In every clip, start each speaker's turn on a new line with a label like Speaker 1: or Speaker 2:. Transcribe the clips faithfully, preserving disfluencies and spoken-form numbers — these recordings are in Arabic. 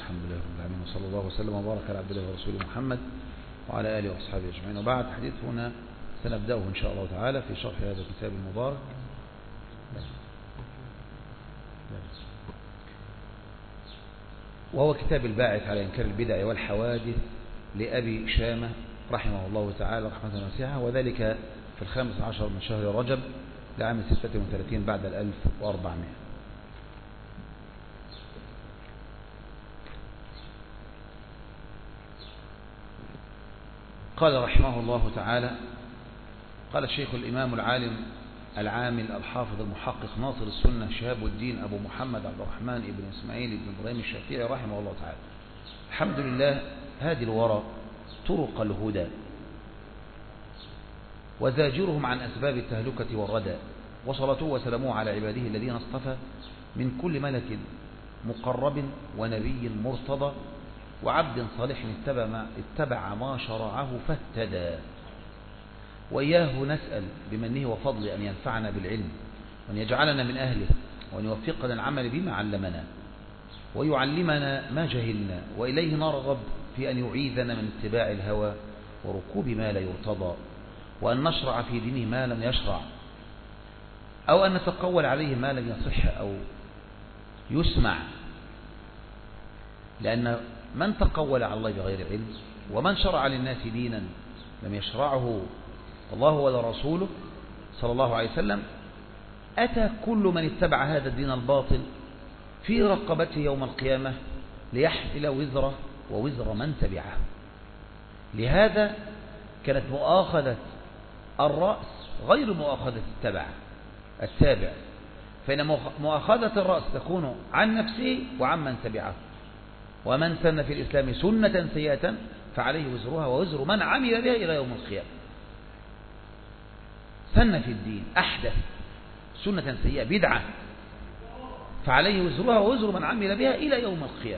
Speaker 1: الحمد لله رب العالمين، وصلى الله وسلم وبارك على عبد الله ورسوله محمد وعلى آله وأصحابه أجمعين. وبعد، حديثنا سنبدأه إن شاء الله تعالى في شرح هذا الكتاب المبارك، وهو كتاب الباعث على إنكار البدع والحوادث لأبي شامة رحمه الله تعالى رحمة واسعة، وذلك في الخامس عشر من شهر رجب لعام ستة وثلاثين بعد الألف وأربعمائة. قال رحمه الله تعالى: قال الشيخ الإمام العالم العامل الحافظ المحقق ناصر السنة شهاب الدين أبو محمد عبد الرحمن بن إسماعيل بن إبراهيم الشافعي رحمه الله تعالى: الحمد لله هادي الورى طرق الهدى وزاجرهم عن أسباب التهلكة والردى، وصلاته وسلامه على عباده الذين اصطفى من كل ملك مقرب ونبي مرتضى وعبد صالح اتبع ما, اتبع ما شرعه فاهتدى. وإياه نسأل بمنه وفضله أن ينفعنا بالعلم وأن يجعلنا من أهله وأن يوفقنا العمل بما علمنا ويعلمنا ما جهلنا، وإليه نرغب في أن يعيذنا من اتباع الهوى وركوب ما لا يرتضى، وأن نشرع في دينه ما لم يشرع، أو أن نتقول عليه ما لم يصح أو يسمع، لأن من تقول على الله بغير علم ومن شرع للناس دينا لم يشرعه الله ولا رسوله صلى الله عليه وسلم أتى كل من اتبع هذا الدين الباطل في رقبته يوم القيامة ليحمل وزره ووزر من تبعه. لهذا كانت مؤاخذة الرأس غير مؤاخذة التبع التابع، فإن مؤاخذة الرأس تكون عن نفسه وعن من تبعه. ومن سن في الإسلام سنة سيئة فعليه وزرها ووزر من عمل بها إلى يوم القيامة. سن في الدين أحدث سنة سيئة بدعة فعليه وزرها ووزر من عمل بها إلى يوم القيامة.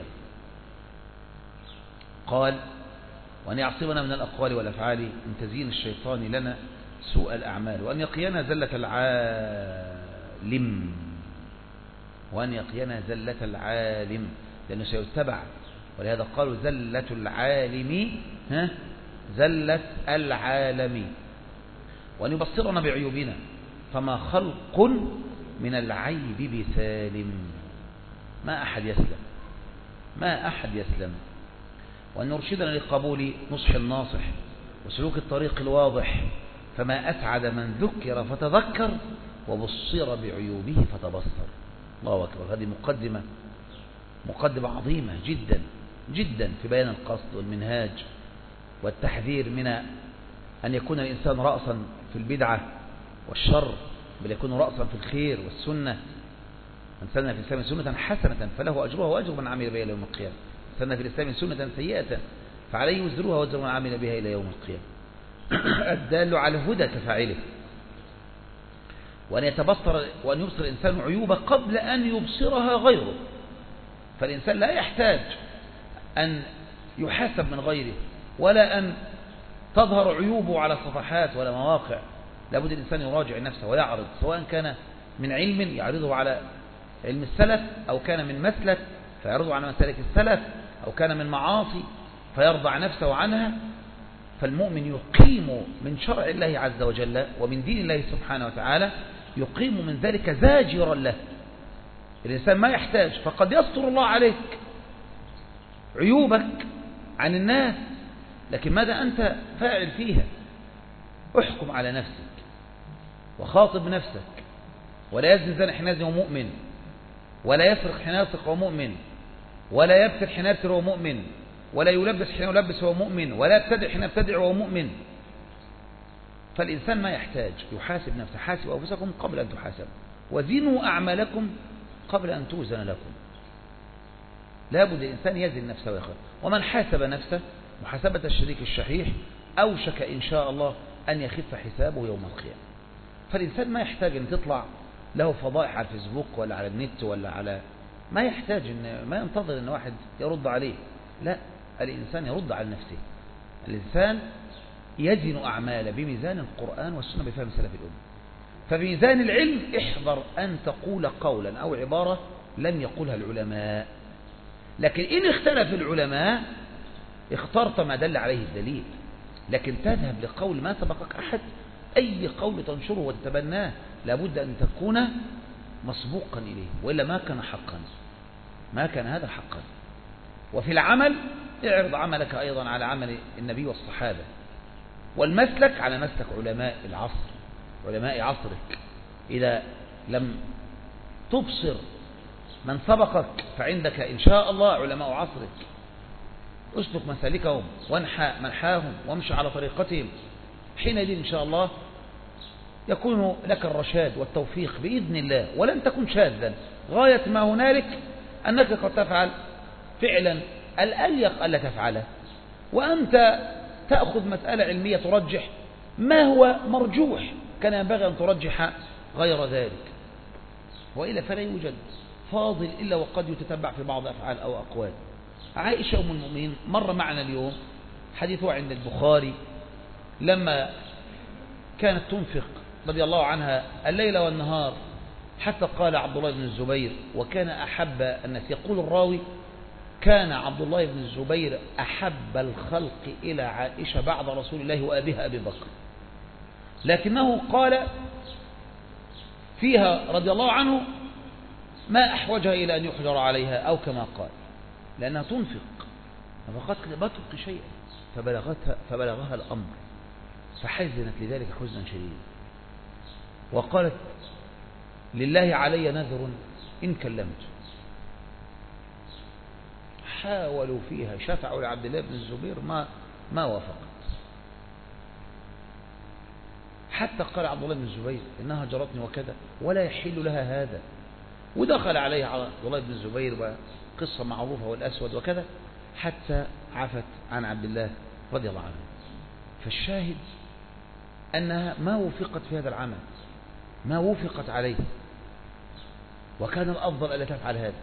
Speaker 1: قال: وأن يعصمنا من الأقوال والأفعال من تزيين الشيطان لنا سوء الأعمال، وأن يقينا زلة العالم وأن يقينا زلة العالم لأنه سيتبع، ولهذا قالوا زلة العالم ها زلة العالم. وأن يبصرنا بعيوبنا فما خلق من العيب بسالم، ما أحد يسلم ما أحد يسلم. وأن يرشدنا لقبول نصح الناصح وسلوك الطريق الواضح، فما أسعد من ذكر فتذكر وبصر بعيوبه فتبصر. الله أكبر. هذه مقدمة مقدمة عظيمة جدا جدا في بيان القصد والمنهاج والتحذير من أن يكون الإنسان رأسا في البدعة والشر، بل يكون رأسا في الخير والسنة. من سن في الإسلام سنة حسنة فله أجرها وأجر من عمل بها إلى يوم القيامة. سن في الإسلام سنة سيئة فعليه وزرها وأجر من عمل بها إلى يوم القيامة. الدال على الهدى كفاعله. وأن يتبصر وأن يبصر الإنسان عيوبه قبل أن يبصرها غيره، فالإنسان لا يحتاج أن يحاسب من غيره ولا أن تظهر عيوبه على صفحات ولا مواقع. لابد الإنسان يراجع نفسه ويعرض، سواء كان من علم يعرضه على علم السلف، أو كان من مسلك فيعرضه على مسالك السلف، أو كان من معاصي فيرضع نفسه عنها. فالمؤمن يقيم من شرع الله عز وجل ومن دين الله سبحانه وتعالى، يقيم من ذلك زاجرا له. الإنسان ما يحتاج، فقد يستر الله عليك عيوبك عن الناس، لكن ماذا أنت فاعل فيها؟ احكم على نفسك وخاطب نفسك. ولا يزني زاني حين يزني وهو مؤمن، ولا يسرق حين يسرق وهو مؤمن، ولا يبتر حين يبتر وهو مؤمن، ولا يلبس حين يلبس وهو مؤمن، ولا يبتدع حين يبتدع وهو مؤمن. فالإنسان ما يحتاج يحاسب نفسه. حاسبوا أنفسكم قبل أن تحاسبوا وزنوا أعمالكم قبل أن توزن لكم. لابد الإنسان يزن نفسه ويخاف. ومن حاسب نفسه محاسبة الشريك الشحيح أوشك إن شاء الله أن يخف حسابه يوم القيامة. فالإنسان ما يحتاج أن تطلع له فضائح على الفيسبوك ولا على النت ولا على، ما يحتاج أن ما ينتظر أن واحد يرد عليه. لا، الإنسان يرد على نفسه. الإنسان يزن أعماله بميزان القرآن والسنة بفهم سلف الأمة. فبميزان العلم احذر أن تقول قولا أو عبارة لم يقولها العلماء، لكن إن اختلف العلماء اخترت ما دل عليه الدليل، لكن تذهب لقول ما سبقك أحد، أي قول تنشره وتتبناه لابد أن تكون مسبوقا إليه، وإلا ما كان حقا، ما كان هذا حقا. وفي العمل اعرض عملك أيضا على عمل النبي والصحابة، والمسلك على مسلك علماء العصر، علماء عصرك. إذا لم تبصر من سبقك فعندك إن شاء الله علماء عصرك، اسلك مسالكهم وانحى منحاهم وامشي على طريقتهم، حينئذ إن شاء الله يكون لك الرشاد والتوفيق بإذن الله، ولن تكن شاذا. غاية ما هنالك أنك قد تفعل فعلا الأليق ألا تفعله، وأنت تأخذ مسألة علمية ترجح ما هو مرجوح، كان ينبغي أن ترجح غير ذلك، وإلا فلا يوجد فاضل إلا وقد يتتبع في بعض أفعال أو أقوال. عائشة أم المؤمنين مر معنا اليوم حديثها عند البخاري، لما كانت تنفق رضي الله عنها الليل والنهار، حتى قال عبد الله بن الزبير وكان أحب الناس، يقول الراوي كان عبد الله بن الزبير أحب الخلق إلى عائشة بعد رسول الله وأبيها أبي بكر، لكنه قال فيها رضي الله عنه ما أحوجها إلى أن يحجر عليها، أو كما قال لأنها تنفق فقد لا تبقي شيئا، فبلغتها فبلغها الأمر فحزنت لذلك حزنا شديدا، وقالت لله علي نذر إن كلمت. حاولوا فيها شفعوا لعبد الله بن الزبير ما ما وافقت، حتى قال عبد الله بن الزبير إنها جرتني وكذا ولا يحل لها هذا، ودخل عليها عبد الله بن الزبير وقصة معروفة والأسود وكذا، حتى عفت عن عبد الله رضي الله عنه. فالشاهد أنها ما وفقت في هذا العمل، ما وفقت عليه، وكان الأفضل ألا تفعل هذا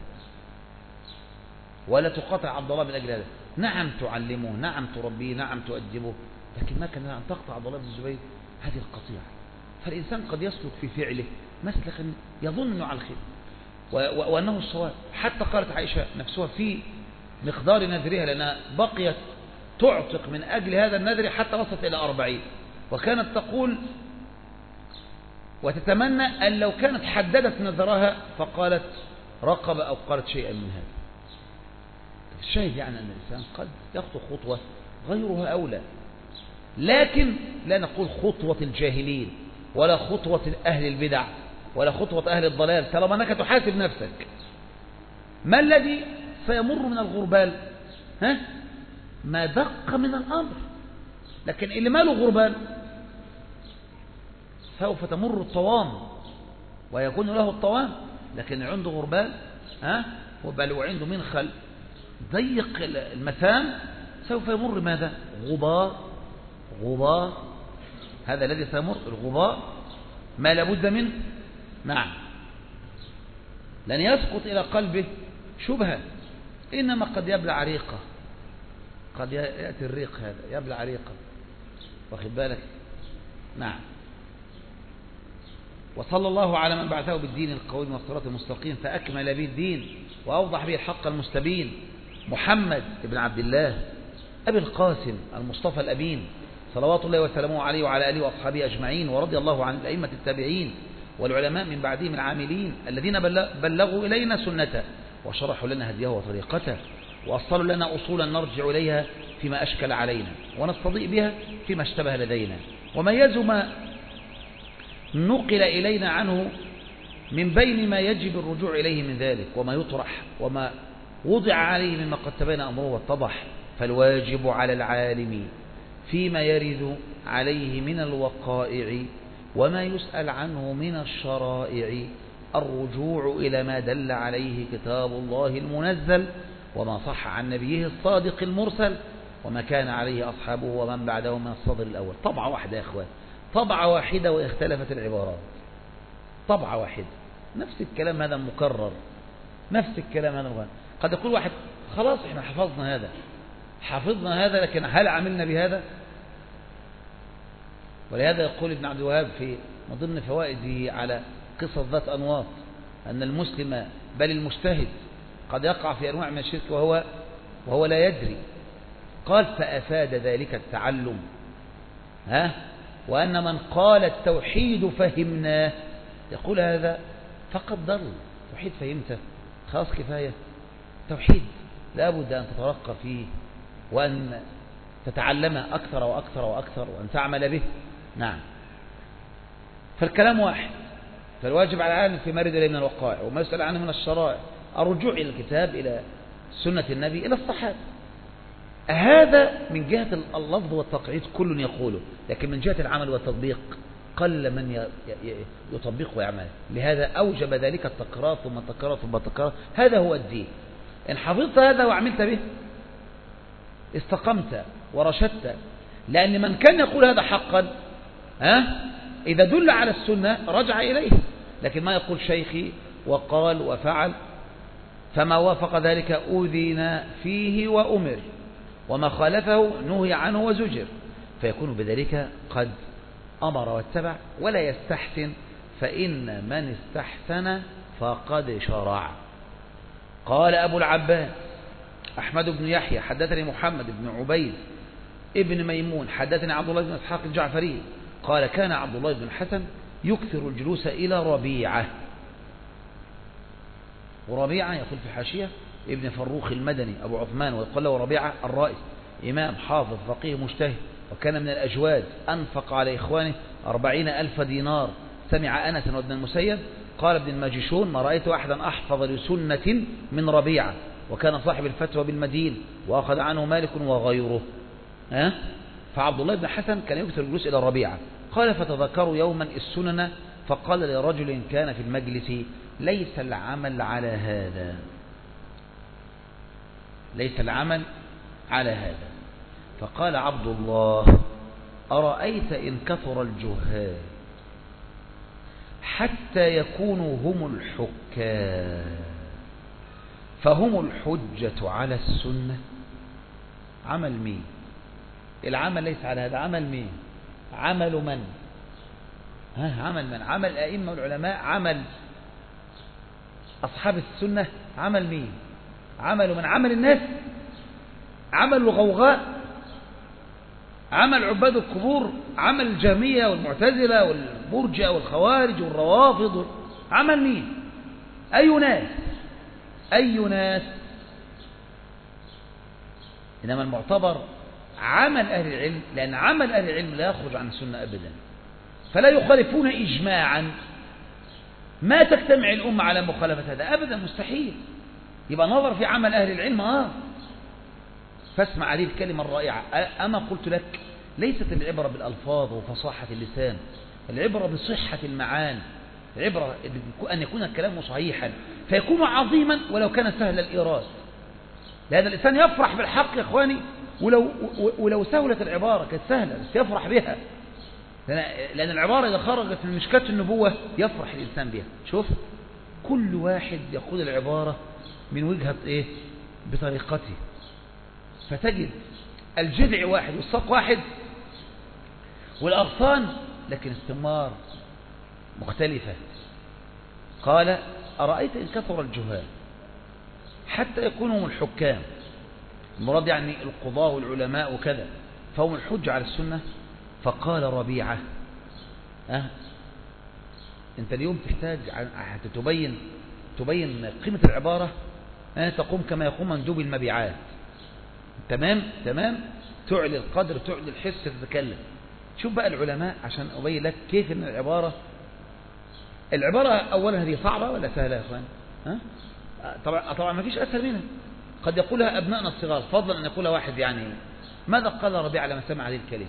Speaker 1: ولا تقاطع عبد الله من أجل هذا. نعم تعلمه، نعم تربيه، نعم تؤدبه، لكن ما كان أن تقطع عبد الله بن الزبير هذه القطيعة. فالإنسان قد يسلك في فعله مسلكا يظن أنه على الخير وأنه الصواب. حتى قالت عائشة نفسها في مقدار نذرها، لأنها بقيت تعتق من أجل هذا النذر حتى وصلت إلى أربعين، وكانت تقول وتتمنى أن لو كانت حددت نذرها فقالت رقبة أو قالت شيئا من هذا. الشاهد يعني أن الإنسان قد يخطو خطوة غيرها أولى، لكن لا نقول خطوة الجاهلين ولا خطوة أهل البدع ولا خطوة أهل الضلال، طالما أنك تحاسب نفسك ما الذي سيمر من الغربال؟ ها؟ ما دق من الأمر، لكن اللي ما له غربال سوف تمر الطوام ويكون له الطوام، لكن عنده غربال ها؟ وبل وعنده منخل ضيق المسام سوف يمر ماذا؟ غبار، غبار، هذا الذي سيمر الغبار ما لابد منه. نعم، لن يسقط إلى قلبه شبهة، إنما قد يبلع ريقة، قد يأتي الريق هذا يبلع ريقة، واخد بالك؟ نعم. وصلى الله على من بعثه بالدين القويم والصراط المستقيم فأكمل به الدين وأوضح به الحق المستبين، محمد بن عبد الله أبي القاسم المصطفى الأمين صلوات الله وسلامه عليه وعلى آله وأصحابه أجمعين، ورضي الله عن الأئمة التابعين والعلماء من بعدهم العاملين الذين بلغوا إلينا سنته وشرحوا لنا هديه وطريقته وأصلوا لنا أصولا نرجع إليها فيما أشكل علينا ونستضيء بها فيما اشتبه لدينا، وميزوا ما نقل إلينا عنه من بين ما يجب الرجوع إليه من ذلك وما يطرح وما وضع عليه مما قد تبين أمره واتضح. فالواجب على العالم فيما يرد عليه من الوقائع وما يسأل عنه من الشرائع الرجوع إلى ما دل عليه كتاب الله المنزل وما صح عن نبيه الصادق المرسل وما كان عليه أصحابه ومن بعده من الصدر الأول. طبعة واحدة يا إخوان، طبعة واحدة واختلفت العبارات، طبعة واحدة، نفس الكلام هذا مكرر، نفس الكلام هذا مكرر. قد يقول واحد خلاص احنا حفظنا هذا حفظنا هذا لكن هل عملنا بهذا؟ ولهذا يقول ابن عبد الوهاب في من ضمن فوائده على قصة ذات أنواط أن المسلم بل المجتهد قد يقع في أنواع من الشرك وهو, وهو لا يدري. قال فأفاد ذلك التعلم، ها؟ وأن من قال التوحيد فهمناه يقول هذا فقد ضل. توحيد فهمته خلاص كفاية. توحيد لابد أن تترقى فيه وأن تتعلم أكثر وأكثر وأكثر وأن تعمل به. نعم. فالكلام واحد، فالواجب على العالم في مرد إليه من الوقائع وما يسأل عنه من الشرائع الرجوع إلى الكتاب، إلى سنة النبي، إلى الصحابة. هذا من جهة اللفظ والتقعيد كل يقوله، لكن من جهة العمل والتطبيق قل من يطبق ويعمل. لهذا أوجب ذلك التكرار ثم التكرار ثم التكرار. هذا هو الدين. إن حفظت هذا وعملت به استقمت ورشدت. لأن من كان يقول هذا حقا، ها، إذا دل على السنة رجع إليه، لكن ما يقول شيخي وقال وفعل، فما وافق ذلك أذن فيه وأمر، وما خالفه نهي عنه وزجر، فيكون بذلك قد أمر واتبع ولا يستحسن، فإن من استحسن فقد شرع. قال أبو العباس أحمد بن يحيى حدثني محمد بن عبيد ابن ميمون حدثني عبد الله بن إسحاق الجعفري قال كان عبد الله بن الحسن يكثر الجلوس إلى ربيعة. وربيعة يقول في حاشية ابن فروخ المدني أبو عثمان، ويقول له ربيعة الرائس، إمام حافظ فقيه مجتهد، وكان من الأجواد، أنفق على إخوانه أربعين ألف دينار. سمع أنس وابن المسيب قال ابن الماجشون ما رأيت أحدا أحفظ لسنة من ربيعة، وكان صاحب الفتوى بالمدين وأخذ عنه مالك وغيره. ها؟ فعبد الله بن حسن كان يكثر الجلوس إلى الربيعة. قال فتذكروا يوما السنن فقال لرجل كان في المجلس ليس العمل على هذا، ليس العمل على هذا. فقال عبد الله أرأيت إن كثر الجهال حتى يكونوا هم الحكام فهم الحجة على السنة. عمل مين؟ العمل ليس على هذا، عمل مين؟ عمل من؟ ها، عمل من؟ عمل الأئمة والعلماء، عمل أصحاب السنة، عمل مين؟ عمل من؟ عمل الناس، عمل الغوغاء، عمل عباد القبور، عمل الجهمية والمعتزلة والمرجئة والخوارج والروافض. عمل مين؟ أي ناس؟ أي ناس؟ إنما المعتبر عمل أهل العلم، لأن عمل أهل العلم لا يخرج عن السنة أبدا، فلا يخالفون إجماعا. ما تجتمع الأمة على مخالفة هذا أبدا، مستحيل. يبقى نظر في عمل أهل العلم. آه فاسمع هذه الكلمة الرائعة. أما قلت لك ليست العبرة بالألفاظ وفصاحة اللسان، العبرة بصحة المعاني. العبرة أن يكون الكلام صحيحا فيكون عظيما ولو كان سهل الإيراد. لهذا الإنسان يفرح بالحق يا إخواني، ولو, ولو سهلت العبارة كانت سهلة بس يفرح بها، لأن العبارة إذا خرجت من مشكاة النبوة يفرح الإنسان بها. شوف كل واحد يقول العبارة من وجهة إيه؟ بطريقته، فتجد الجذع واحد والساق واحد والأغصان، لكن الثمار مختلفة. قال أرأيت إن كثر الجهال حتى يكونوا الحكام، المراد يعني القضاء والعلماء وكذا، فهم الحج على السنة. فقال ربيعة أه أنت اليوم تحتاج حتى تبين تبين قيمة العبارة، أه تقوم كما يقوم مندوب المبيعات. تمام تمام، تعلي القدر، تعلي الحس، تتكلم. شوف بقى العلماء عشان أبين لك كيف أن العبارة العبارة أولا هذه صعبة ولا سهلة يا أخوان؟ ها؟ طبعا طبعا ما فيش أسهل منها. قد يقولها أبنائنا الصغار، فضلا أن يقولها واحد يعني. ماذا قال ربيعة لما سمع هذه الكلمة؟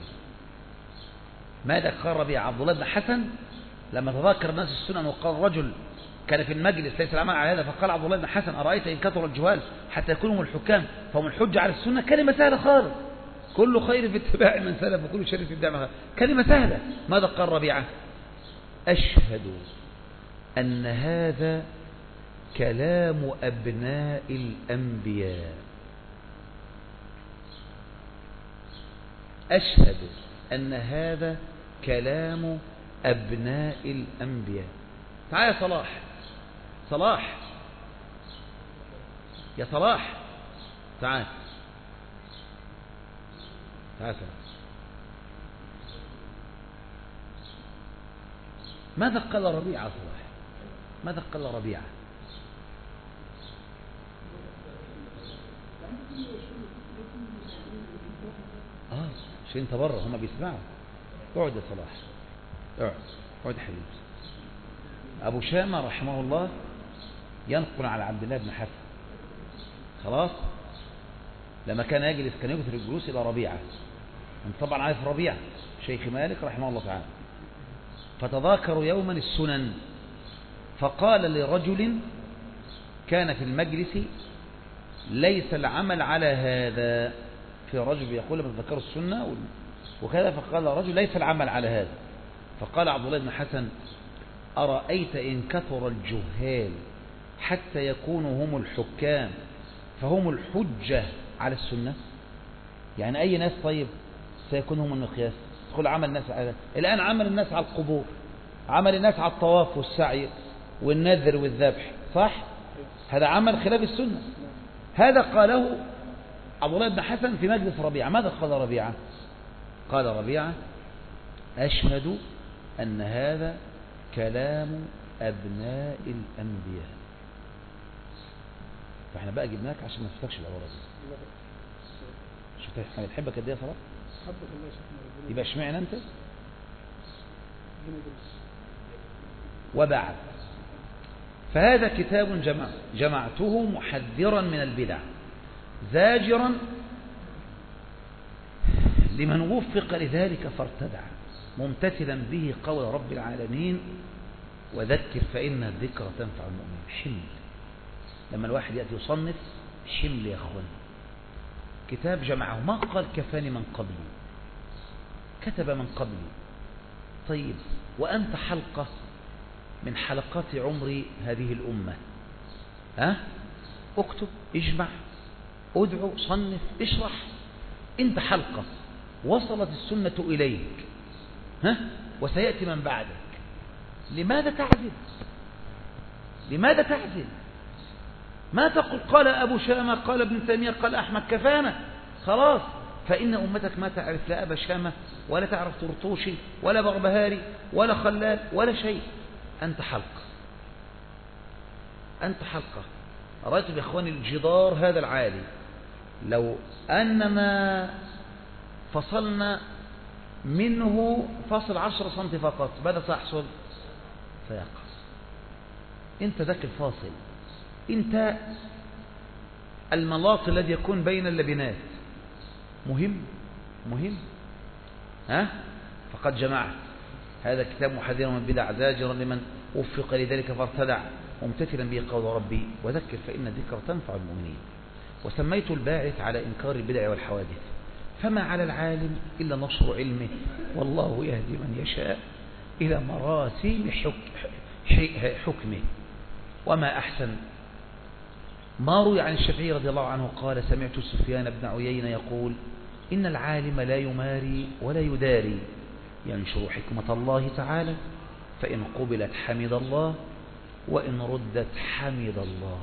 Speaker 1: ماذا قال ربيعة؟ عبد الله بن حسن لما تذكر الناس السنن وقال رجل كان في المجلس ليس العمل على هذا، فقال عبد الله بن حسن أرأيت إن كثر الجهال حتى يكونوا الحكام فهم الحجة على السنة. كلمة سهلة خالص، كل خير في اتباع من سلف وكل شر في اتباع. كلمة سهلة. ماذا قال ربيعة؟ أشهد أن هذا كلام أبناء الأنبياء. أشهد أن هذا كلام أبناء الأنبياء. تعال يا صلاح، صلاح يا صلاح تعال تعال صلاح. ماذا قال ربيعة صلاح؟ ماذا قال ربيعة؟ اه عشان انت بره هما بيسمعوا. اقعد يا صلاح، اقعد اقعد حبيبي. ابو شامة رحمه الله ينقل على عبد الله بن حسن خلاص لما كان يجلس كان يكثر الجلوس الى ربيعة. انت طبعا عارف ربيعة شيخ مالك رحمه الله تعالى. فتذاكروا يوما السنن، فقال لرجل كان في المجلس ليس العمل على هذا. في رجل يقول لما تذكروا السنة وكذا، فقال رجل ليس العمل على هذا. فقال عبد الله بن حسن أرأيت إن كثر الجهال حتى يكونوا هم الحكام فهم الحجة على السنة؟ يعني أي ناس طيب سيكون هم المقياس؟ تقول عمل الناس على الآن عمل الناس على القبور، عمل الناس على الطواف والسعي والنذر والذبح، صح؟ هذا عمل خلاف السنة. هذا قاله عبد الله بن حسن في مجلس ربيعة. ماذا قال ربيعة؟ قال ربيعة أشهد أن هذا كلام أبناء الأنبياء. فاحنا بقى جبناك عشان ما نفتكش العبارة دي. شفت احنا بنحبك قد ايه يا صلاح؟ يبقى اشمعنى انت؟ وبعد، فهذا كتاب جمع جمعته محذرا من البدع زاجرا لمن وفق لذلك فارتدع، ممتثلا به قول رب العالمين وذكر فإن الذكر تنفع المؤمنين. حمل، لما الواحد يأتي يصنف حمل يا أخوان. كتاب جمعه، ما قال كفاني من قبلي، كتب من قبلي. طيب وأنت حلقة من حلقات عمر هذه الأمة، ها؟ اكتب، اجمع، ادعو، صنف، اشرح. انت حلقة وصلت السنة إليك، ها؟ وسيأتي من بعدك. لماذا تعزل؟ لماذا تعزل؟ ما تقول قال أبو شامة قال ابن تيمية قال أحمد كفانا خلاص. فإن أمتك ما تعرف لا أبا شامة ولا تعرف طرطوشي ولا بربهاري ولا خلال ولا شيء. أنت حلقة، أنت حلقة. رأيت بإخواني الجدار هذا العالي، لو أننا فصلنا منه فصل عشر سنتي فقط ماذا سيحصل؟ سيقص. أنت ذاك الفاصل، أنت الملاط الذي يكون بين اللبنات. مهم مهم ها؟ فقد جمعت هذا الكتاب محذرا من البدع زاجرا لمن وفق لذلك فارتدع، ممتثلا به قول ربي وذكر فإن الذكر تنفع المؤمنين. وسميت الباعث على إنكار البدع والحوادث. فما على العالم إلا نشر علمه، والله يهدي من يشاء إلى مراسيم حكمه. وما أحسن ما روي عن الشافعي رضي الله عنه قال سمعت سفيان بن عيينة يقول إن العالم لا يماري ولا يداري، ينشر حكمة الله تعالى، فإن قبلت حمد الله وإن ردت حمد الله.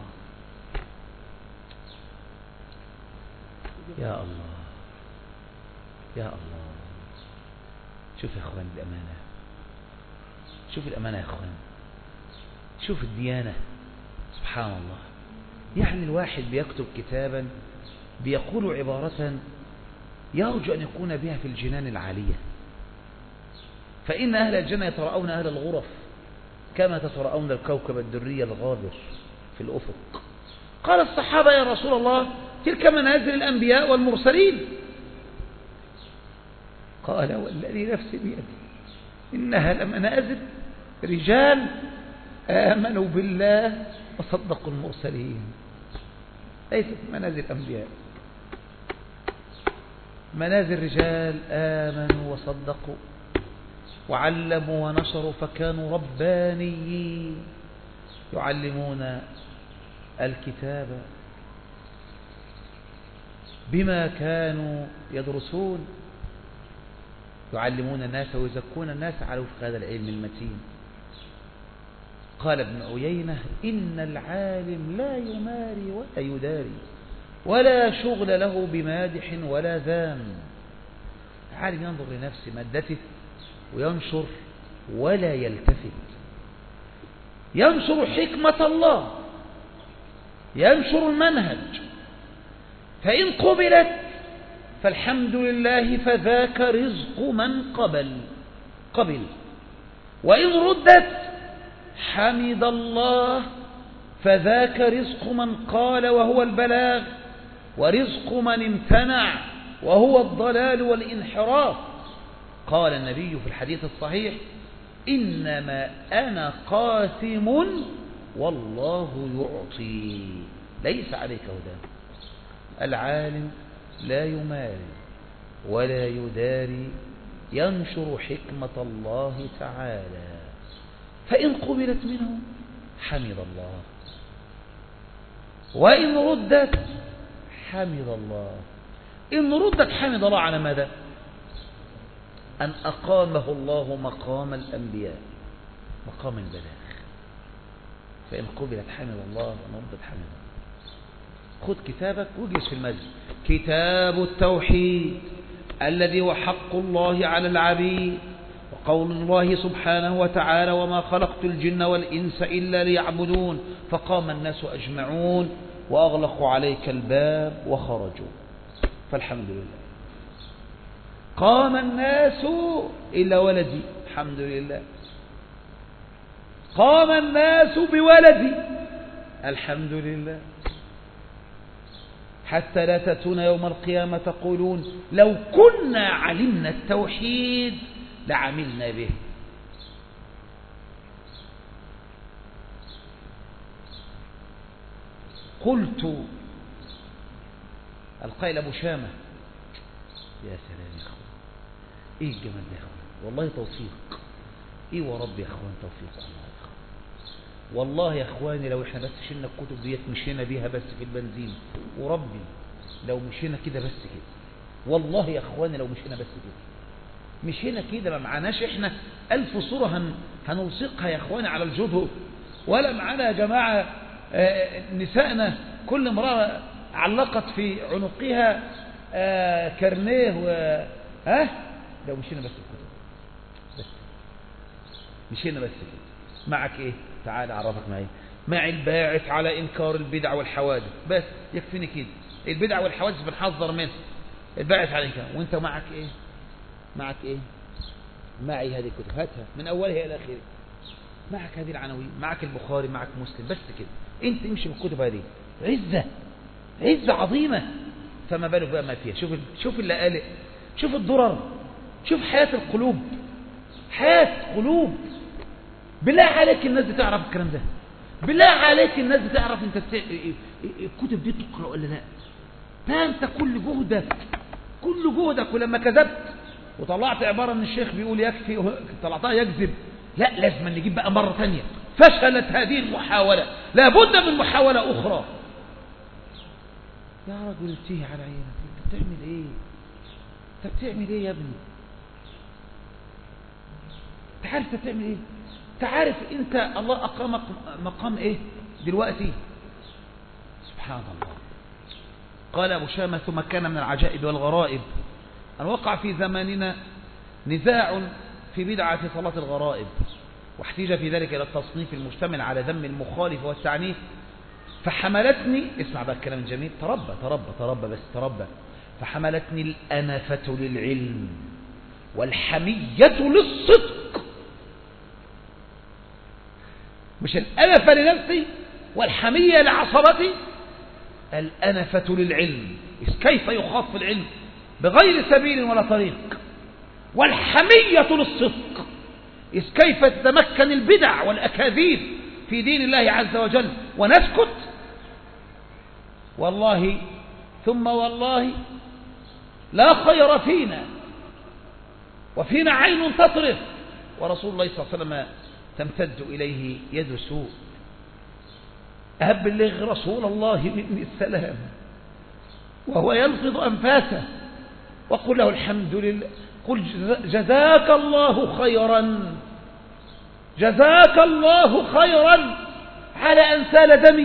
Speaker 1: يا الله يا الله. شوف يا أخوان الأمانة، شوف الأمانة يا أخوان، شوف الديانة. سبحان الله. يعني الواحد بيكتب كتابا بيقول عبارة يرجو أن يكون بها في الجنان العالية، فإن أهل الجنة يترأون أهل الغرف كما تترأون الكوكب الدري الغابر في الأفق. قال الصحابة يا رسول الله تلك منازل الأنبياء والمرسلين. قال والذي نفسي بيده إنها لمنازل رجال آمنوا بالله وصدقوا المرسلين، ليست منازل أنبياء. منازل رجال آمنوا وصدقوا وعلموا ونشروا فكانوا ربانيين، يعلمون الكتاب بما كانوا يدرسون، يعلمون الناس ويزكون الناس على وفق هذا العلم المتين. قال ابن عيينة إن العالم لا يماري ولا يداري ولا شغل له بمادح ولا ذام. العالم ينظر لنفس مادته وينشر ولا يلتفت، ينشر حكمة الله، ينشر المنهج، فإن قبلت فالحمد لله فذاك رزق من قبل قبل، وإن ردت حمد الله فذاك رزق من قال وهو البلاغ، ورزق من امتنع وهو الضلال والانحراف. قال النبي في الحديث الصحيح إنما أنا قاسم والله يعطي ليس عليك هداه. العالم لا يماري ولا يداري، ينشر حكمة الله تعالى، فإن قبلت منه حمد الله، وإن ردت حمد الله. إن ردت حمد الله على ماذا؟ أن أقامه الله مقام الأنبياء، مقام البلاغ. فإن قبلت حمد الله وإن ردت حمد الله. خذ كتابك واجلس في المسجد. كتاب التوحيد الذي هو حق الله على العبيد، وقول الله سبحانه وتعالى وما خلقت الجن والإنس إلا ليعبدون، فقام الناس أجمعون وأغلقوا عليك الباب وخرجوا، فالحمد لله. قام الناس إلا ولدي، الحمد لله. قام الناس بولدي، الحمد لله. حتى لا تأتون يوم القيامة تقولون لو كنا علمنا التوحيد لعملنا به. قلت القائل أبو شامة يا سلام يا أخوان، إيه الجمال ده يا أخوان، والله توفيق، إيه ورب يا أخوان توفيق الله يا أخوان. والله يا أخواني لو إحنا بس شلنا الكتب ديت مشينا بيها بس في البنزين، وربي لو مشينا كده بس كده، والله يا أخواني لو مشينا بس كده، مشينا كده ما معناش إحنا ألف صورة هن هنلصقها يا أخواني على الجدر، ولا معانا يا جماعة نسائنا كل امرأة علقت في عنقها كرنيه و ها لو مشينا بس الكتب بس مشينا بس كده. معك ايه؟ تعال اعرفك معي. مع الباعث على انكار البدع والحوادث، بس يكفيني كده. البدع والحوادث بنحذر منها، الباعث على انكار. وانت معك ايه؟ معك ايه؟ معي هذه الكتب، هاتها من اولها الى اخرها. معك هذه العناوين، معك البخاري، معك مسلم، بس كده. انت امشي بالكتب هذه، عزة عزة عظيمة، فما بالك بقى ما فيها. شوف شوف اللي قال، شوف الضرر، شوف حياة القلوب، حياة قلوب. بالله عليك الناس دي تعرف الكلام ده؟ بالله عليك الناس دي تعرف انت الكتب دي تقرأ ولا لا؟ ده انت كل جهدك كل جهدك ولما كذبت وطلعت عبارة ان الشيخ بيقول يكفي، طلعتها يكذب، لا لازم نجيب بقى مرة ثانية. فشلت هذه المحاولة، لابد من محاولة أخرى. يا رجل اتيه على عينك، انت بتعمل ايه؟ انت بتعمل ايه يا ابني؟ انت عارف انت بتعمل ايه؟ انت عارف انت الله اقامك مقام ايه دلوقتي؟ سبحان الله. قال ابو شامة ثم كان من العجائب والغرائب ان وقع في زماننا نزاع في بدعة صلاة الغرائب، واحتيج في ذلك إلى التصنيف المشتمل على ذم المخالف والتعنيف، فحملتني، اسمع بقى الكلام الجميل، تربى تربى تربى بس تربى فحملتني الأنفة للعلم والحمية للصدق. مش الأنفة لنفسي والحمية لعصبتي، الأنفة للعلم، كيف يخاف في العلم بغير سبيل ولا طريق، والحمية للصدق، إذ كيف تتمكن البدع والأكاذيب في دين الله عز وجل ونسكت. والله ثم والله لا خير فينا وفينا عين تطرف ورسول الله صلى الله عليه وسلم تمتد إليه يد سوء. أبلغ رسول الله مني السلام وهو يلفظ أنفاسه، وقل له الحمد لله، قل جزاك الله خيرا جزاك الله خيرا على أن سال دمي.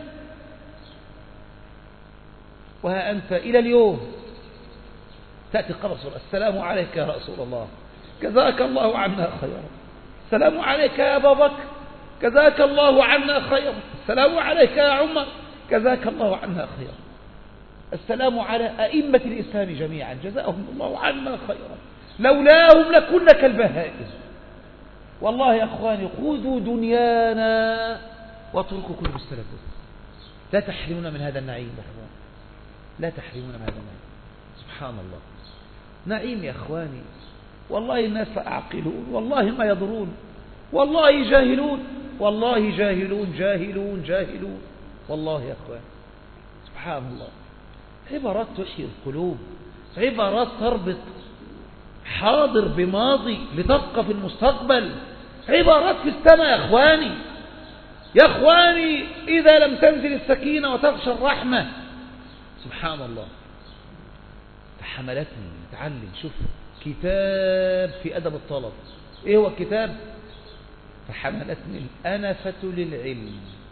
Speaker 1: وها أنت إلى اليوم تأتي قبر السلام عليك يا رسول الله جزاك الله عنا خيرا، السلام عليك يا أبا بكر جزاك الله عنا خيرا، السلام عليك يا عمر جزاك الله عنا خيرا، السلام على أئمة الإسلام جميعا جزاهم الله عنا خيرا، لولاهم لكنا كالبهائم. والله يا أخواني خذوا دنيانا واتركوا كل التلذذ. لا تحرمون من هذا النعيم يا أخوان، لا تحرمون من هذا النعيم. سبحان الله، نعيم يا أخواني. والله الناس أعقلون، والله ما يضرون، والله جاهلون، والله جاهلون جاهلون جاهلون والله يا أخوان. سبحان الله، عبارات تحيي القلوب، عبارات تربط حاضر بماضي لتبقى في المستقبل، عبارات في السماء يا أخواني. يا أخواني إذا لم تنزل السكينة وتغشى الرحمة، سبحان الله. فحملتني نتعلم، شوف كتاب في أدب الطلب، إيه هو الكتاب؟ فحملتني الأنفة للعلم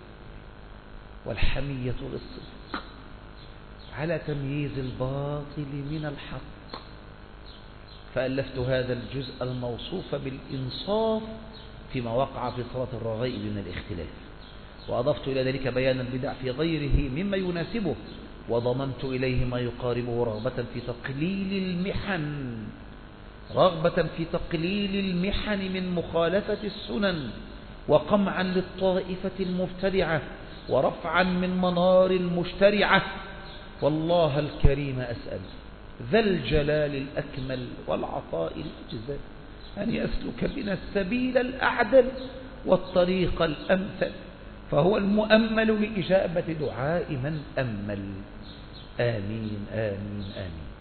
Speaker 1: والحمية للصدق على تمييز الباطل من الحق، فألفت هذا الجزء الموصوف بالإنصاف فيما وقع في صلاة الرغائب من الاختلاف، وأضفت إلى ذلك بيان البدع في غيره مما يناسبه، وضممت إليه ما يقاربه رغبة في تقليل المحن رغبة في تقليل المحن من مخالفة السنن، وقمعا للطائفة المبتدعة، ورفعا من منار المشترعة. والله الكريم أسأل ذا الجلال الأكمل والعطاء الأجزل أن يسلك بنا السبيل الأعدل والطريق الأمثل، فهو المؤمل لإجابة دعاء من أمل. آمين آمين آمين.